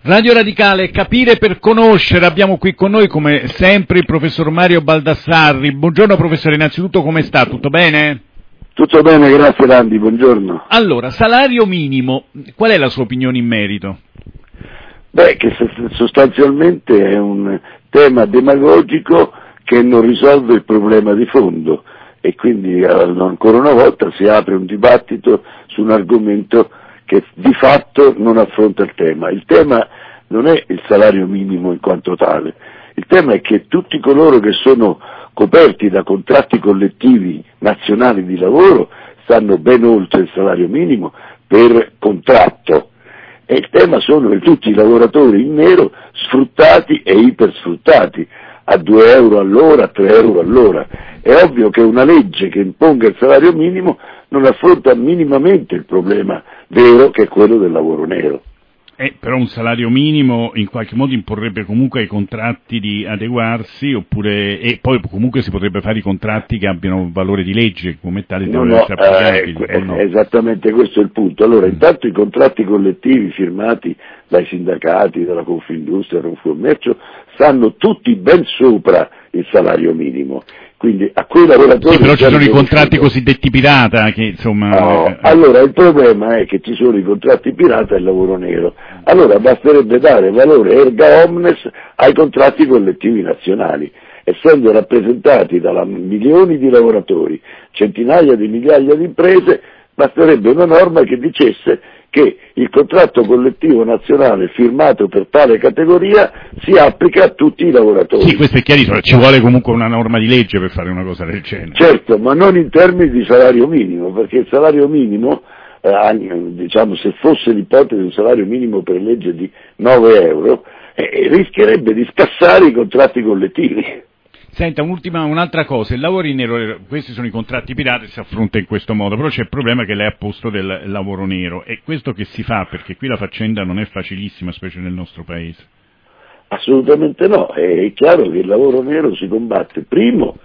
Radio Radicale, capire per conoscere, abbiamo qui con noi come sempre il professor Mario Baldassarri. Buongiorno professore, innanzitutto come sta? Tutto bene? Tutto bene, grazie Randi, buongiorno. Allora, salario minimo, qual è la sua opinione in merito? Beh, che sostanzialmente è un tema demagogico che non risolve il problema di fondo e quindi ancora una volta si apre un dibattito su un argomento che di fatto non affronta il tema. Il tema non è il salario minimo in quanto tale, il tema è che tutti coloro che sono coperti da contratti collettivi nazionali di lavoro stanno ben oltre il salario minimo per contratto e il tema sono tutti i lavoratori in nero sfruttati e ipersfruttati a 2 euro all'ora, a 3 euro all'ora. È ovvio che una legge che imponga il salario minimo non affronta minimamente il problema vero che è quello del lavoro nero. Però un salario minimo in qualche modo imporrebbe comunque ai contratti di adeguarsi, e poi comunque si potrebbe fare i contratti che abbiano valore di legge, come tali devono essere applicabili. No? Esattamente questo è il punto. Allora, intanto i contratti collettivi firmati dai sindacati, dalla Confindustria, da Confcommercio, stanno tutti ben sopra il salario minimo. Quindi a quei lavoratori... Sì, però ci sono i contratti cosiddetti pirata che insomma... No, allora il problema è che ci sono i contratti pirata e il lavoro nero. Allora basterebbe dare valore erga omnes ai contratti collettivi nazionali, essendo rappresentati da milioni di lavoratori, centinaia di migliaia di imprese, basterebbe una norma che dicesse che il contratto collettivo nazionale firmato per tale categoria si applica a tutti i lavoratori. Sì, questo è chiarissimo, ci vuole comunque una norma di legge per fare una cosa del genere. Certo, ma non in termini di salario minimo, perché il salario minimo, diciamo, se fosse l'ipotesi di un salario minimo per legge di 9 euro, rischierebbe di scassare i contratti collettivi. Senta, un'altra cosa, il lavoro in nero, questi sono i contratti pirata e si affronta in questo modo, però c'è il problema che lei ha posto del lavoro nero, e questo che si fa, perché qui la faccenda non è facilissima, specie nel nostro paese. Assolutamente no, è chiaro che il lavoro nero si combatte, primo,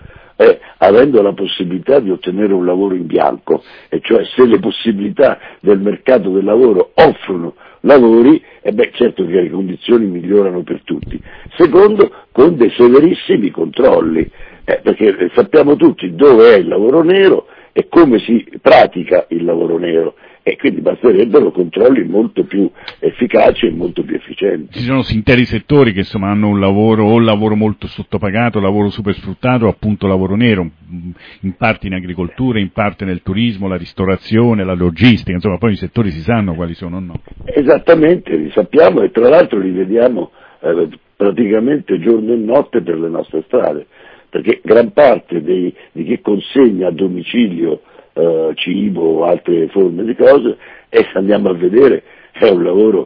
avendo la possibilità di ottenere un lavoro in bianco, e cioè se le possibilità del mercato del lavoro offrono lavori, certo che le condizioni migliorano per tutti. Secondo, con dei severissimi controlli, perché sappiamo tutti dove è il lavoro nero e come si pratica il lavoro nero, e quindi basterebbero controlli molto più efficaci e molto più efficienti. Ci sono interi settori che insomma hanno un lavoro molto sottopagato, lavoro super sfruttato, appunto lavoro nero, in parte in agricoltura, in parte nel turismo, la ristorazione, la logistica, insomma poi i settori si sanno quali sono, no? Esattamente, li sappiamo e tra l'altro li vediamo praticamente giorno e notte per le nostre strade, perché gran parte di chi consegna a domicilio cibo o altre forme di cose, e se andiamo a vedere è un lavoro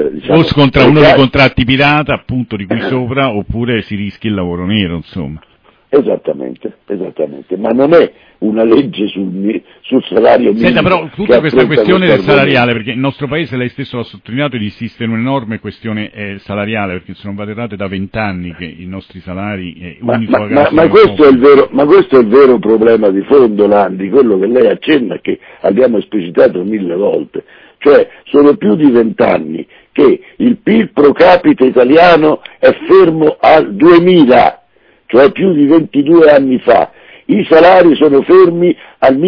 o scontra uno dei contratti pirata appunto di qui sopra, oppure si rischia il lavoro nero, insomma. Esattamente, ma non è una legge sul salario minimo. Senta, però tutta questa questione del salariale, perché il nostro paese, lei stesso l'ha sottolineato, esiste un'enorme questione salariale, perché se non vado errato è da 20 anni che i nostri salari ma questo è il vero problema di fondo, Landi, quello che lei accenna, che abbiamo esplicitato 1000 volte, cioè sono più di 20 anni che il PIL pro capite italiano è fermo al 2000, cioè più di 22 anni fa. I salari sono fermi al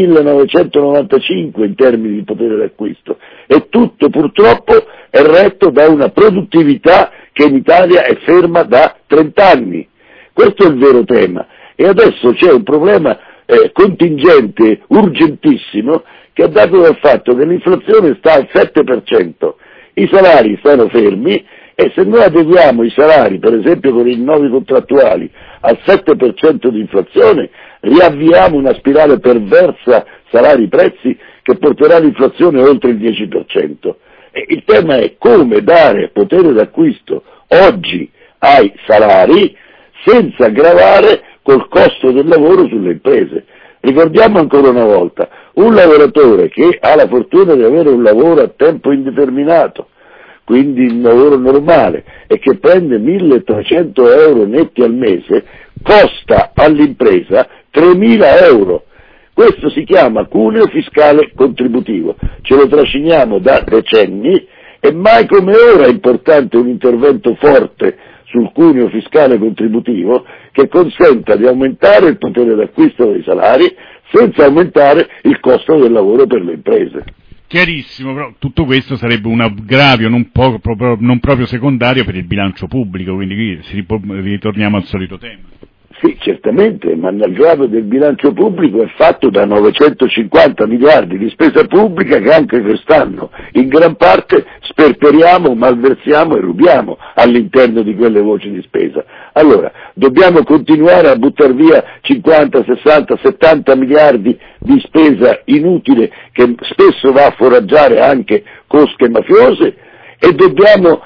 1995 in termini di potere d'acquisto, e tutto purtroppo è retto da una produttività che in Italia è ferma da 30 anni. Questo è il vero tema, e adesso c'è un problema contingente, urgentissimo, che è dato dal fatto che l'inflazione sta al 7%, i salari stanno fermi, e se noi adeguiamo i salari, per esempio con i rinnovi contrattuali, al 7% di inflazione, riavviamo una spirale perversa salari-prezzi che porterà l'inflazione oltre il 10%. E il tema è come dare potere d'acquisto oggi ai salari senza gravare col costo del lavoro sulle imprese. Ricordiamo ancora una volta, un lavoratore che ha la fortuna di avere un lavoro a tempo indeterminato, quindi un lavoro normale, e che prende 1.300 euro netti al mese, costa all'impresa 3.000 euro. Questo si chiama cuneo fiscale contributivo, ce lo trasciniamo da decenni, E mai come ora è importante un intervento forte sul cuneo fiscale contributivo che consenta di aumentare il potere d'acquisto dei salari senza aumentare il costo del lavoro per le imprese. Chiarissimo, però tutto questo sarebbe un aggravio non proprio secondario per il bilancio pubblico, quindi qui ritorniamo al solito tema. Sì, certamente, ma l'aggravio del bilancio pubblico è fatto da 950 miliardi di spesa pubblica che anche quest'anno in gran parte sperperiamo, malversiamo e rubiamo all'interno di quelle voci di spesa. Allora, dobbiamo continuare a buttare via 50, 60, 70 miliardi di spesa inutile che spesso va a foraggiare anche cosche mafiose e dobbiamo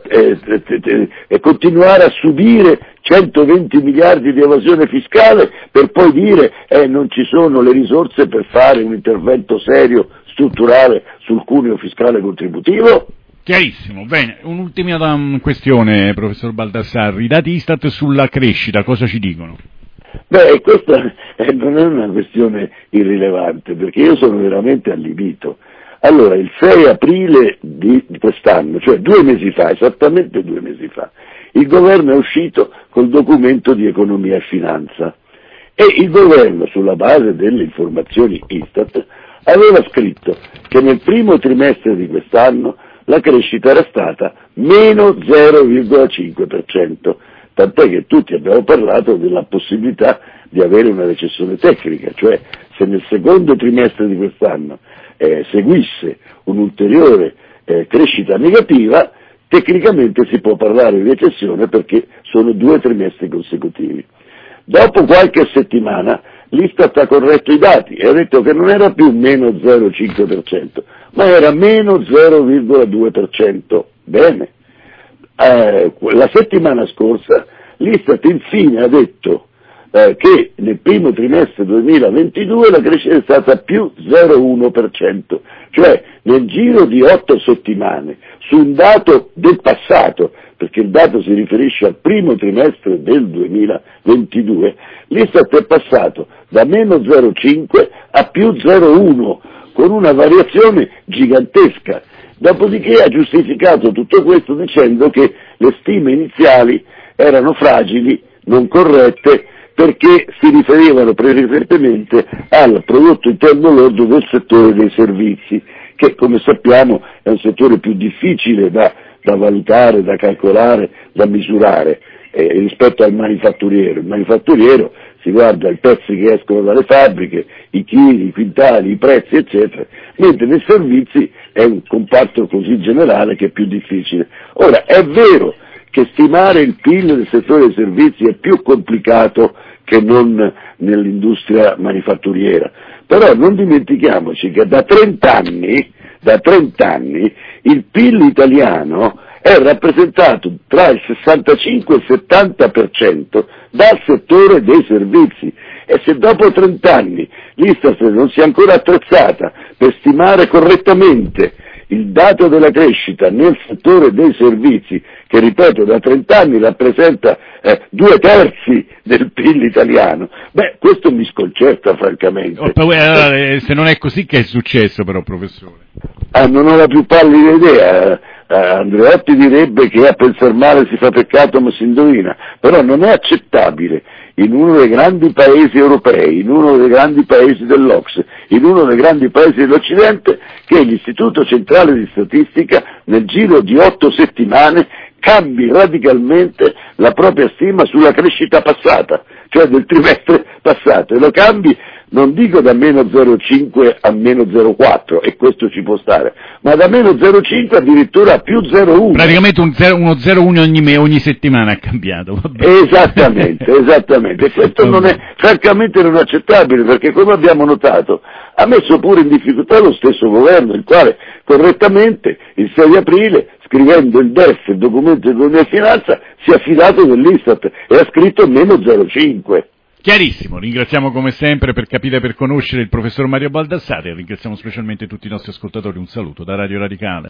continuare a subire 120 miliardi di evasione fiscale per poi dire non ci sono le risorse per fare un intervento serio, strutturale sul cuneo fiscale contributivo? Chiarissimo, bene, un'ultima questione, professor Baldassarri, i dati Istat sulla crescita cosa ci dicono? Beh, questa non è una questione irrilevante, perché io sono veramente allibito. Allora, il 6 aprile di quest'anno, cioè 2 mesi fa, esattamente 2 mesi fa, il governo è uscito col documento di economia e finanza e il governo, sulla base delle informazioni Istat, aveva scritto che nel primo trimestre di quest'anno la crescita era stata meno 0,5%, tant'è che tutti abbiamo parlato della possibilità di avere una recessione tecnica, cioè se nel secondo trimestre di quest'anno seguisse un'ulteriore crescita negativa, tecnicamente si può parlare di recessione perché sono 2 trimestri consecutivi. Dopo qualche settimana l'Istat ha corretto i dati e ha detto che non era più meno 0,5%, ma era meno 0,2%. Bene. La settimana scorsa l'Istat infine ha detto che nel primo trimestre 2022 la crescita è stata più 0,1%, cioè nel giro di 8 settimane, su un dato del passato, perché il dato si riferisce al primo trimestre del 2022, l'Istat è passato da meno 0,5 a più 0,1, con una variazione gigantesca. Dopodiché ha giustificato tutto questo dicendo che le stime iniziali erano fragili, non corrette, perché si riferivano precedentemente al prodotto interno lordo del settore dei servizi, che come sappiamo è un settore più difficile da valutare, da calcolare, da misurare rispetto al manifatturiero. Il manifatturiero si guarda i pezzi che escono dalle fabbriche, i chili, i quintali, i prezzi, eccetera, mentre nei servizi è un comparto così generale che è più difficile. Ora, è vero che stimare il PIL del settore dei servizi è più complicato che non nell'industria manifatturiera, però non dimentichiamoci che da 30 anni il PIL italiano è rappresentato tra il 65 e il 70% dal settore dei servizi, e se dopo 30 anni l'Istat non si è ancora attrezzata per stimare correttamente il dato della crescita nel settore dei servizi, che ripeto da 30 anni rappresenta 2/3 del PIL italiano, questo mi sconcerta francamente. Se non è così, che è successo però, professore? Non ho la più pallida idea. Andreotti direbbe che a pensar male si fa peccato ma si indovina, però non è accettabile in uno dei grandi paesi europei, in uno dei grandi paesi dell'Ocse, in uno dei grandi paesi dell'Occidente, che l'Istituto Centrale di Statistica nel giro di 8 settimane cambi radicalmente la propria stima sulla crescita passata, cioè del trimestre passato, e lo cambi non dico da meno 0,5 a meno 0,4, e questo ci può stare, ma da meno 0,5 addirittura a più 0,1. Praticamente uno 0,1 ogni settimana ha cambiato. Esattamente, e questo non è, francamente non è accettabile, perché come abbiamo notato ha messo pure in difficoltà lo stesso governo, il quale correttamente il 6 aprile, scrivendo il DEF, il documento di economia e finanza, si è affidato dell'Istat e ha scritto meno 0,5. Chiarissimo, ringraziamo come sempre per capire e per conoscere il professor Mario Baldassarri e ringraziamo specialmente tutti i nostri ascoltatori. Un saluto da Radio Radicale.